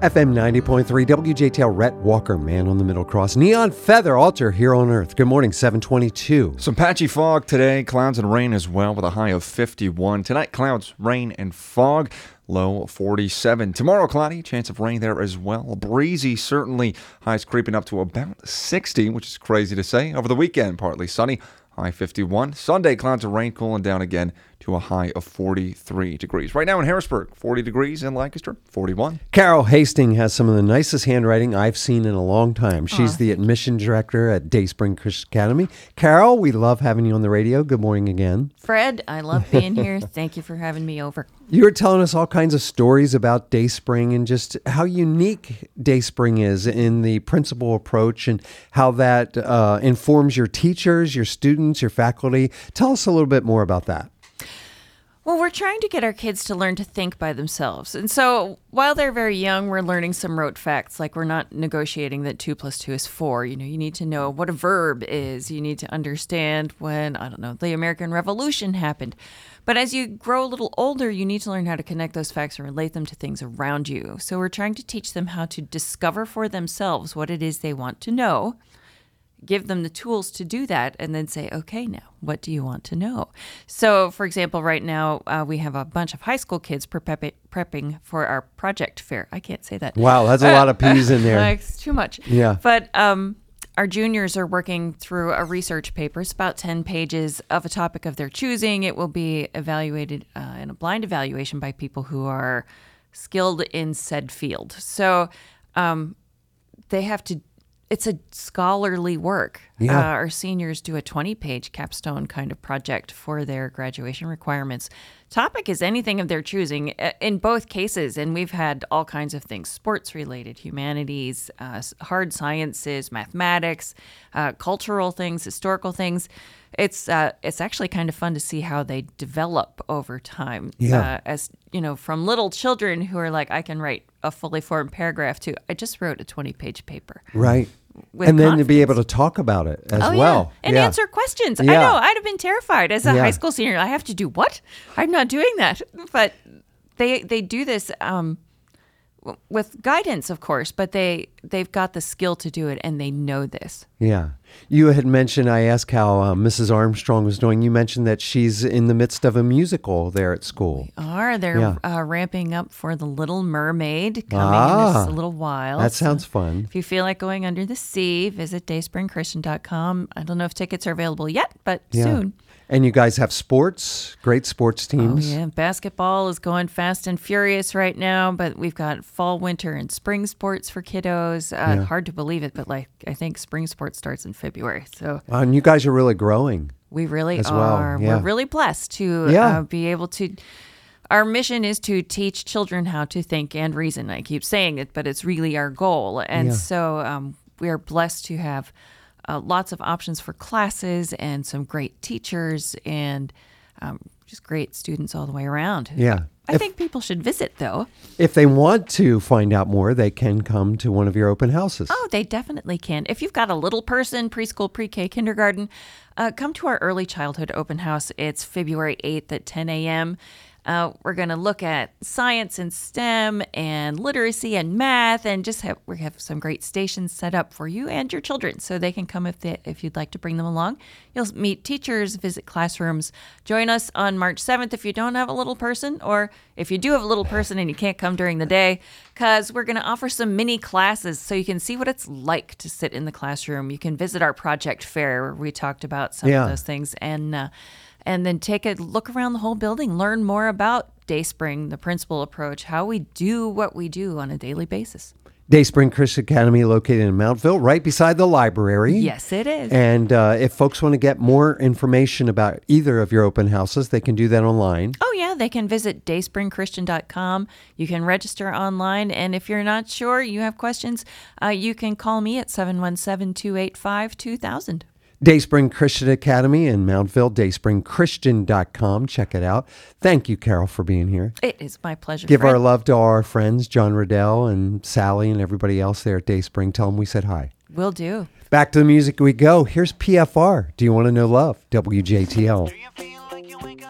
FM 90.3 WJTL, Rhett Walker, Man on the Middle Cross. Neon Feather, Altar, Here on Earth. Good morning, 722. Some patchy fog today, clouds and rain as well with a high of 51. Tonight, clouds, rain, and fog, low 47. Tomorrow, cloudy, chance of rain there as well. Breezy, certainly, highs creeping up to about 60, which is crazy to say. Over the weekend, partly sunny, high 51. Sunday, clouds and rain cooling down again to a high of 43 degrees. Right now in Harrisburg, 40 degrees. In Lancaster, 41. Carol Hastings has some of the nicest handwriting I've seen in a long time. She's the admission director at Dayspring Christian Academy. Carol, we love having you on the radio. Good morning again. Fred, I love being here. Thank you for having me over. You were telling us all kinds of stories about Dayspring and just how unique Dayspring is in the principal approach and how that informs your teachers, your students, your faculty. Tell us a little bit more about that. Well, we're trying to get our kids to learn to think by themselves. And so while they're very young, we're learning some rote facts, like we're not negotiating that 2 + 2 is 4. You need to know what a verb is. You need to understand when, the American Revolution happened. But as you grow a little older, you need to learn how to connect those facts and relate them to things around you. So we're trying to teach them how to discover for themselves what it is they want to know, give them the tools to do that, and then say, okay, now, what do you want to know? So, for example, right now, we have a bunch of high school kids prepping for our project fair. I can't say that. Wow, that's a lot of P's in there. It's too much. Yeah. But our juniors are working through a research paper. It's about 10 pages of a topic of their choosing. It will be evaluated in a blind evaluation by people who are skilled in said field. So they have to. It's a scholarly work. Yeah. Our seniors do a 20-page capstone kind of project for their graduation requirements. Topic is anything of their choosing in both cases, and we've had all kinds of things: sports-related, humanities, hard sciences, mathematics, cultural things, historical things. It's actually kind of fun to see how they develop over time. Yeah. As from little children who are like, I can write a fully formed paragraph to, I just wrote a 20-page paper. Right. With And then to be confidence. able to talk about it as well. Yeah. And answer questions. Yeah. I know. I'd have been terrified as a Yeah. high school senior. I have to do what? I'm not doing that. But they do this with guidance, of course, but they've got the skill to do it, and they know this. Yeah. You had mentioned, I asked how Mrs. Armstrong was doing. You mentioned that she's in the midst of a musical there at school. They're ramping up for The Little Mermaid coming in just a little while. That sounds fun. If you feel like going under the sea, visit dayspringchristian.com. I don't know if tickets are available yet, but soon. And you guys have sports, great sports teams. Oh, yeah. Basketball is going fast and furious right now, but we've got fall, winter, and spring sports for kiddos. Hard to believe it, but I think spring sports starts in February. So And you guys are really growing. we really as well, are. yeah. We're really blessed to be able to. Our mission is to teach children how to think and reason. I keep saying it, but it's really our goal. And so we are blessed to have lots of options for classes and some great teachers and just great students all the way around. Yeah. I think people should visit, though. If they want to find out more, they can come to one of your open houses. Oh, they definitely can. If you've got a little person, preschool, pre-K, kindergarten, come to our early childhood open house. It's February 8th at 10 a.m. We're going to look at science and STEM and literacy and math, and we have some great stations set up for you and your children, so they can come if you'd like to bring them along. You'll meet teachers, visit classrooms. Join us on March 7th if you don't have a little person, or if you do have a little person and you can't come during the day, because we're going to offer some mini classes so you can see what it's like to sit in the classroom. You can visit our project fair where we talked about some of those things, and then take a look around the whole building, learn more about Dayspring, the principal approach, how we do what we do on a daily basis. Dayspring Christian Academy located in Mountville, right beside the library. Yes, it is. And if folks want to get more information about either of your open houses, they can do that online. Oh, yeah. They can visit dayspringchristian.com. You can register online. And if you're not sure, you have questions, you can call me at 717-285-2000. Dayspring Christian Academy in Mountville, dayspringchristian.com. Check it out. Thank you, Carol, for being here. It is my pleasure. Give Fred. our love to our friends, John Riddell and Sally and everybody else there at Dayspring. Tell them we said hi. Will do. Back to the music we go. Here's PFR. Do you want to know love? WJTL.